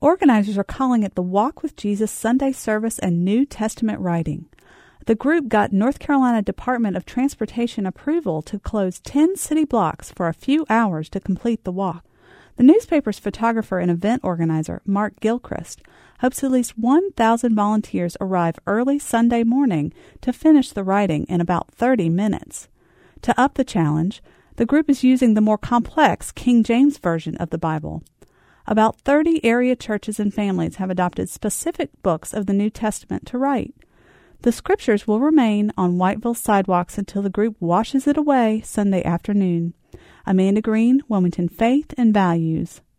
Organizers are calling it the Walk with Jesus Sunday Service and New Testament Writing. The group got North Carolina Department of Transportation approval to close 10 city blocks for a few hours to complete the walk. The newspaper's photographer and event organizer, Mark Gilchrist, hopes at least 1,000 volunteers arrive early Sunday morning to finish the writing in about 30 minutes. To up the challenge, the group is using the more complex King James Version of the Bible. About 30 area churches and families have adopted specific books of the New Testament to write. The scriptures will remain on Whiteville sidewalks until the group washes it away Sunday afternoon. Amanda Green, Wilmington Faith and Values.